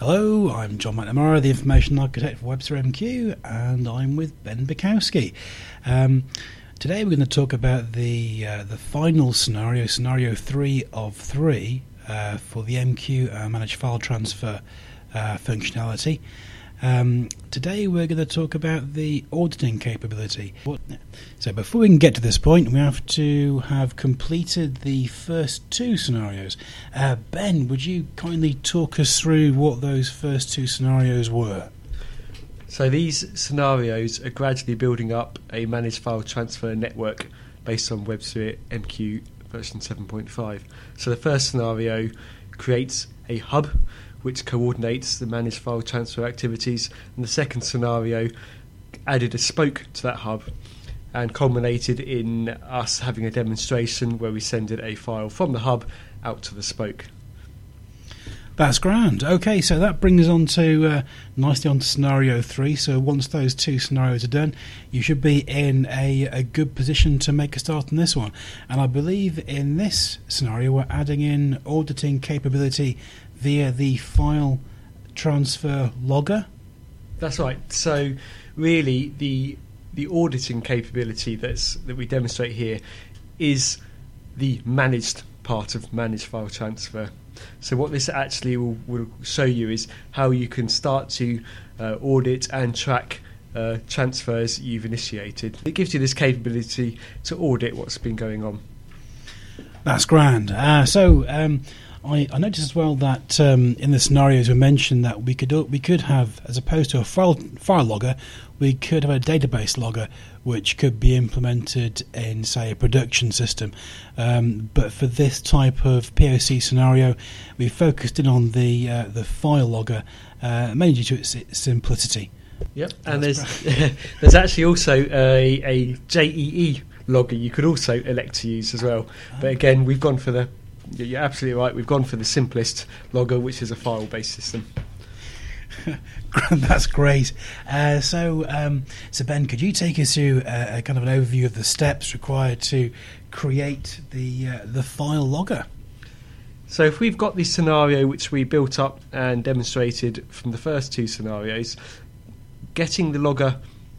Hello, I'm John McNamara, the Information Architect for Webster MQ, and I'm with Ben Bukowski. Today we're going to talk about the final scenario, scenario 3 of 3, for the MQ Managed File Transfer functionality. Today we're going to talk about the auditing capability. So before we can get to this point, we have to have completed the first two scenarios. Ben, would you kindly talk us through what those first two scenarios were? So these scenarios are gradually building up a managed file transfer network based on WebSphere MQ version 7.5. So the first scenario creates a hub which coordinates the managed file transfer activities, and the second scenario added a spoke to that hub and culminated in us having a demonstration where we send a file from the hub out to the spoke. That's grand. Okay, so that brings us on to nicely on to scenario 3. So once those two scenarios are done, you should be in a good position to make a start on this one. And I believe in this scenario we're adding in auditing capability via the file transfer logger. That's right. So really the auditing capability that we demonstrate here is the managed part of managed file transfer. So what this actually will show you is how you can start to audit and track transfers you've initiated. It gives you this capability to audit what's been going on. That's grand. I noticed as well that in the scenarios we mentioned that we could have, as opposed to a file logger, we could have a database logger which could be implemented in, say, a production system. But for this type of POC scenario, we focused in on the file logger, mainly due to its simplicity. Yep, and there's actually also a JEE logger you could also elect to use as well. But again, we've gone for you're absolutely right. We've gone for the simplest logger, which is a file-based system. That's great. So Ben, could you take us through a kind of an overview of the steps required to create the file logger? So if we've got this scenario which we built up and demonstrated from the first two scenarios, getting the logger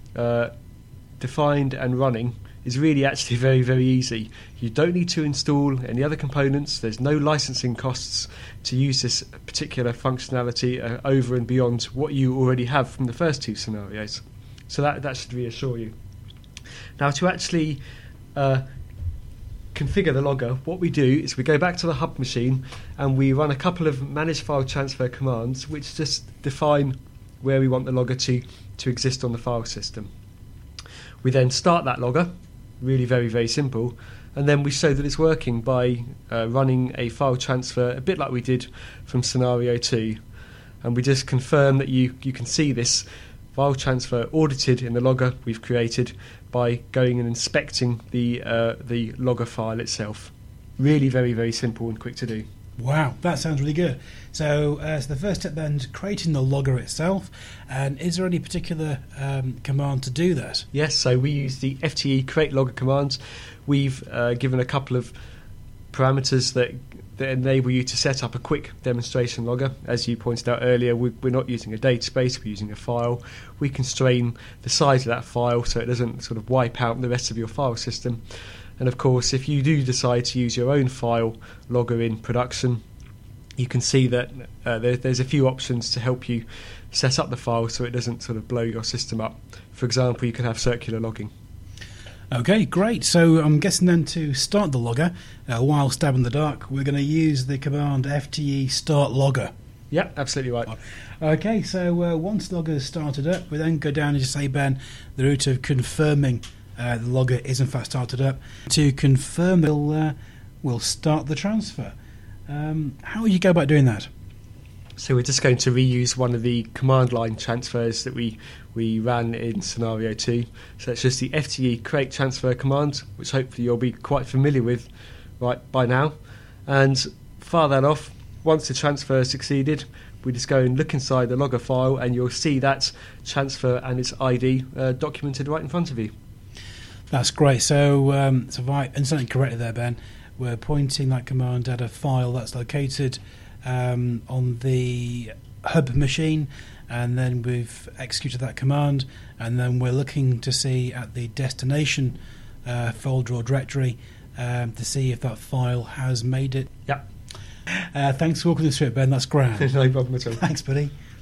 defined and running is really actually very, very easy. You don't need to install any other components. There's no licensing costs to use this particular functionality over and beyond what you already have from the first two scenarios. So that should reassure you. Now, to actually configure the logger, what we do is we go back to the hub machine and we run a couple of managed file transfer commands which just define where we want the logger to exist on the file system. We then start that logger, really very, very simple, and then we show that it's working by running a file transfer, a bit like we did from scenario 2, and we just confirm that you can see this file transfer audited in the logger we've created by going and inspecting the logger file itself. Really very, very simple and quick to do. Wow, that sounds really good. So the first step then is creating the logger itself. And is there any particular command to do that? Yes, so we use the FTE create logger command. We've given a couple of parameters that enable you to set up a quick demonstration logger. As you pointed out earlier, we're not using a database, we're using a file. We constrain the size of that file so it doesn't sort of wipe out the rest of your file system. And of course, if you do decide to use your own file logger in production, you can see that there's a few options to help you set up the file so it doesn't sort of blow your system up. For example, you can have circular logging. Okay, great. So I'm guessing then to start the logger, while stab in the dark, we're going to use the command FTE start logger. Yeah, absolutely right. Okay, so once the logger is started up, we then go down, as you say, Ben, the route of confirming the logger is in fact started up. To confirm that we'll start the transfer. How would you go about doing that? So we're just going to reuse one of the command line transfers that we ran in scenario 2. So it's just the FTE create transfer command, which hopefully you'll be quite familiar with right by now. And fire that off. Once the transfer has succeeded, we just go and look inside the logger file and you'll see that transfer and its ID documented right in front of you. That's great. So if I understand correctly there, Ben, we're pointing that command at a file that's located on the hub machine, and then we've executed that command, and then we're looking to see at the destination folder or directory to see if that file has made it. Yep. Thanks for walking us through it, Ben. That's grand. No problem at all. Thanks, buddy.